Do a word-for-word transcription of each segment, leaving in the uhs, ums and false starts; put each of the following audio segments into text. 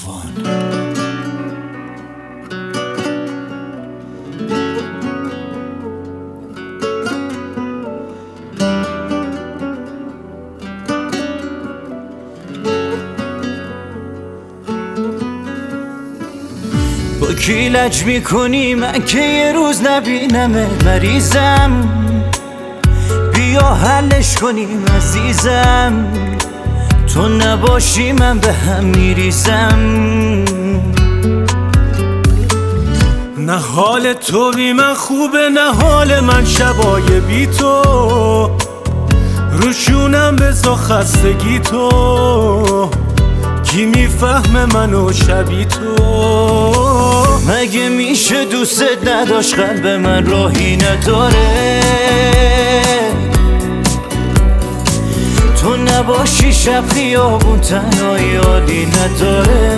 تابان. با کی لج میکنی من که یه روز نبینمه؟ مریضم بیا حلش کنیم عزیزم، تو نباشی من به هم میریزم. نه حال تو بی من خوبه نه حال من شبای بی تو، روشونم بزا خستگی تو، کی میفهمه منو شبی تو؟ مگه میشه دوست نداشت قلب من راهی نداره؟ تو نباشی شب خیابون تنهایی حالی نداره.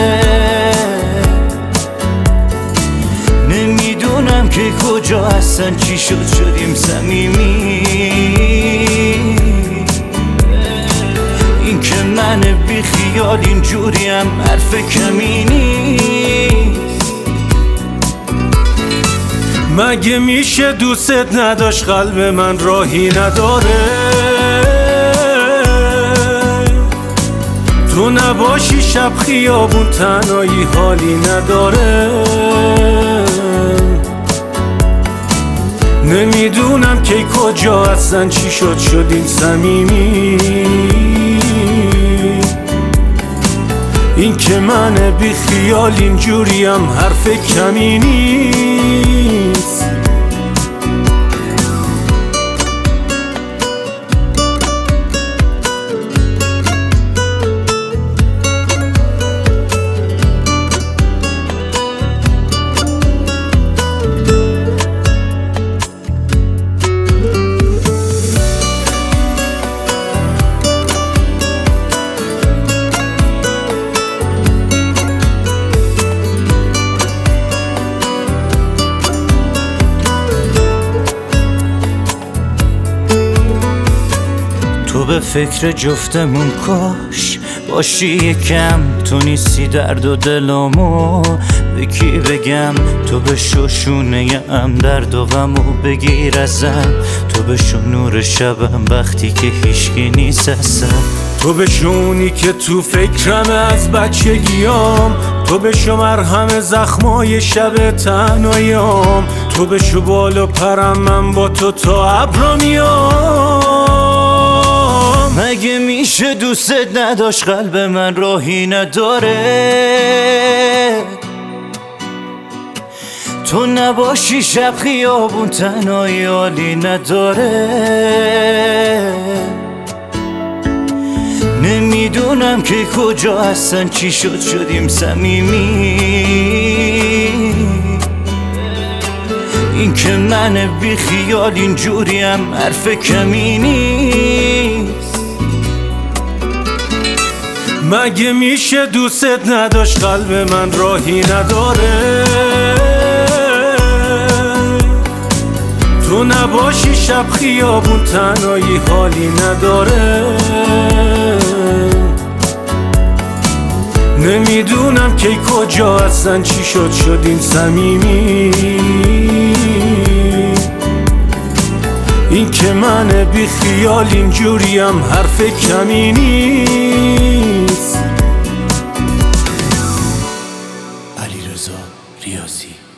نمیدونم که کجا هستن چی شد شدیم صمیمی، این که من بی خیال اینجوریم حرف کمی نیست. مگه میشه دوست نداشت قلب من راهی نداره؟ تو نباشی شب خیابون تنهایی حالی نداره. نمیدونم که کجا هستن چی شد شدیم صمیمی، این که من بی خیال اینجوریم حرف کمی نیست. تو به فکر جفتمون کاش باشی یکم، تو نیستی درد و دلمو به کی بگم؟ تو به شوشونه ام درد و غمو بگیر ازم، تو به شو نور شبم وقتی که هیشکی نیست اصلا، تو به شونی که تو فکرم از بچگیام، تو به شو مرهم زخمای شب تنهاییام، تو به شو بال و پرم من با تو تا ابرا میام. مگه میشه دوست نداشت قلب من راهی نداره؟ تو نباشی شب خیابون تنهایی حالی نداره. نمیدونم که کجا هستن چی شد شدیم صمیمی، این که من بی خیال اینجوریم حرف کمی نیست. مگه میشه دوست نداشت قلب من راهی نداره؟ تو نباشی شب خیابون تنهایی حالی نداره. نمیدونم که کجا هستن چی شد شدیم صمیمی، این که من بی خیال اینجوریم حرف کمی نیست. علیرضا ریاضی.